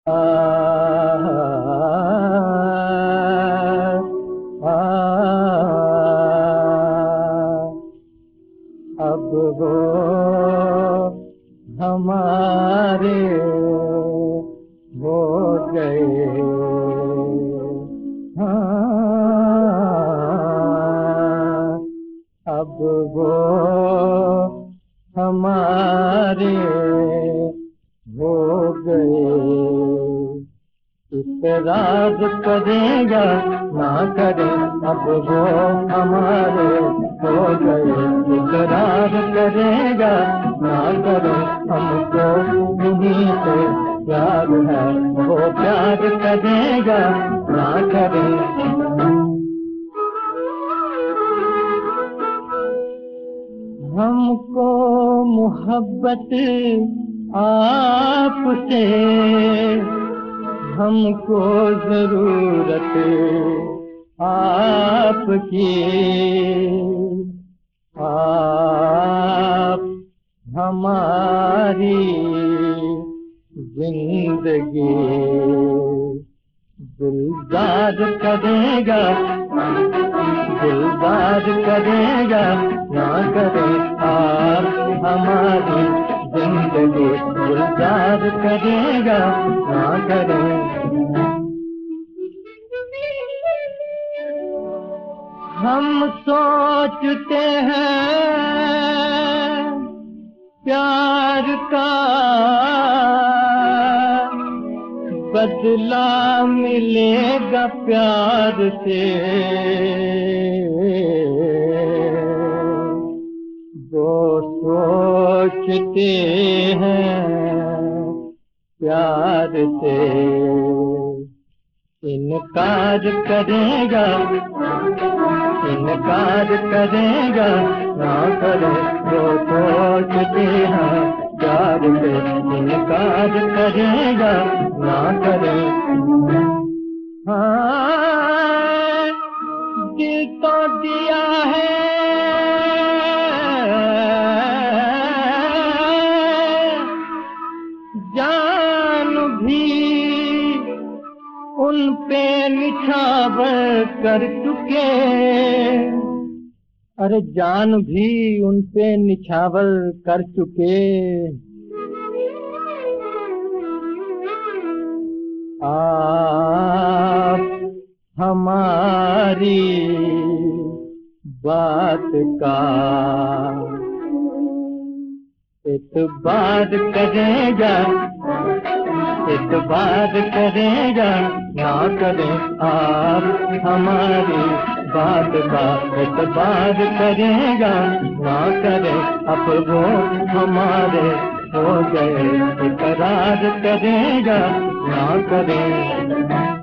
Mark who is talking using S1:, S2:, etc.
S1: आ, आ, अब वो हमारे हो गए। हाँ, अब वो हमारे हो गए। इकरार करेगा ना करे, अब वो हमारे हो गए। इकरार करेगा ना करे, हमको उन्हीं से प्यार है। वो प्यार करेगा ना करे। हमको मोहब्बत आपसे, हमको जरूरत आपकी। आप हमारी जिंदगी दिलदार करेगा, दिलदार करेगा ना करे। आप हमारी जिंदगी दिलदार करेगा ना करे। हम सोचते हैं प्यार का बदला मिलेगा प्यार से। वो सोचते हैं प्यार से इनकार करेगा, इनकार करेगा ना करे। वो सोचते हैं प्यार से इनकार करेगा ना करे। हाँ, दिल तो दिया है, जान भी उन पे निछावर कर चुके। अरे जान भी उन पे निछावर कर चुके। आप हमारी बात का इतबार करेगा, इतबार करेगा ना करे। आप हमारी बात का इतबार करेगा ना करे। अब वो हमारे हो गए। इकरार करेगा ना करे।